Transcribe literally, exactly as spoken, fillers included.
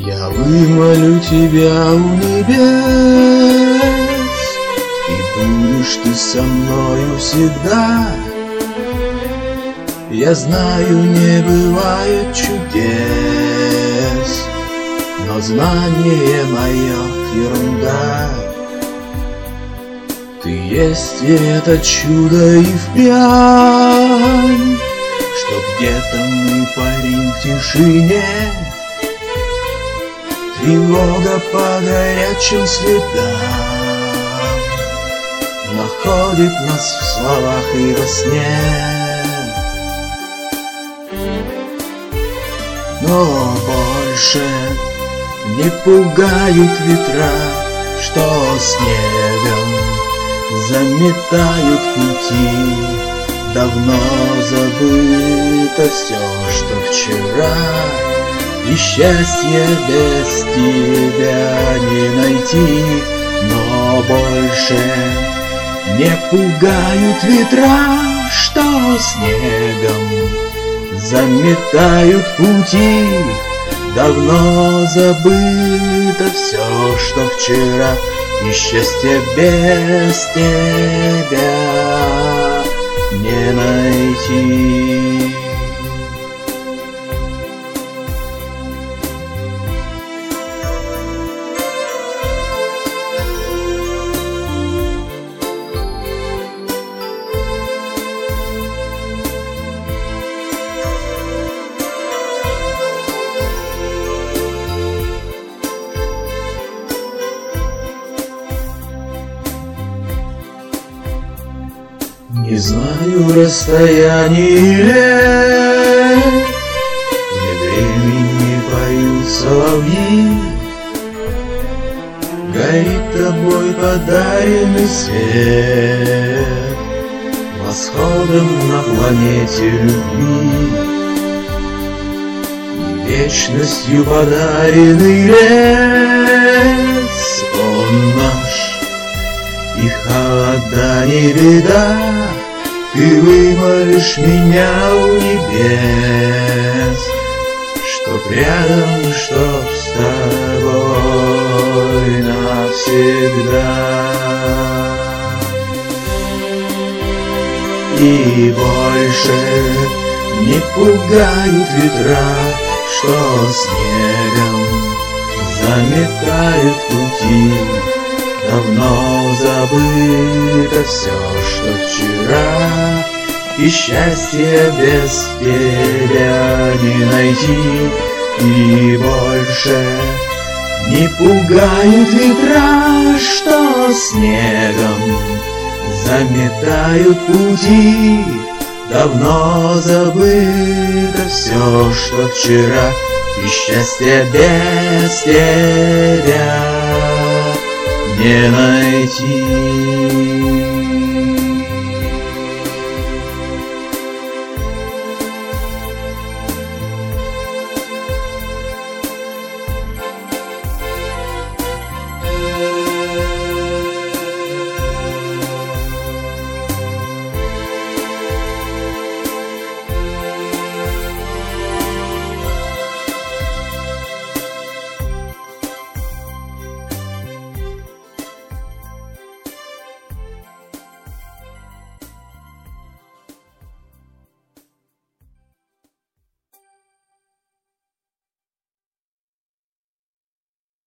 Я вымолю тебя у небес, и будешь ты со мною всегда. Я знаю, не бывает чудес, но знание мое ерунда. Ты есть и это чудо и впрямь, что где-то мы парим в тишине. Тревога по горячим следам находит нас в словах и во сне. Но больше не пугают ветра, что снегом заметают пути. Давно забыто все, что вчера, и счастье без тебя не найти. Но больше не пугают ветра, что снегом заметают пути. Давно забыто все, что вчера, и счастье без тебя не найти. Не знаю расстояний и лет, где времени поют соловьи. Горит тобой подаренный свет восходом на планете любви. И вечностью подаренный лес, он наш, и холода не беда. Ты вымолишь меня у небес, чтоб рядом, чтоб с тобой навсегда. И больше не пугают ветра, что снегом заметают пути. Давно забыто все, что вчера, и счастье без тебя не найти. И больше не пугают ветра, что снегом заметают пути. Давно забыто все, что вчера, и счастье без тебя не найти.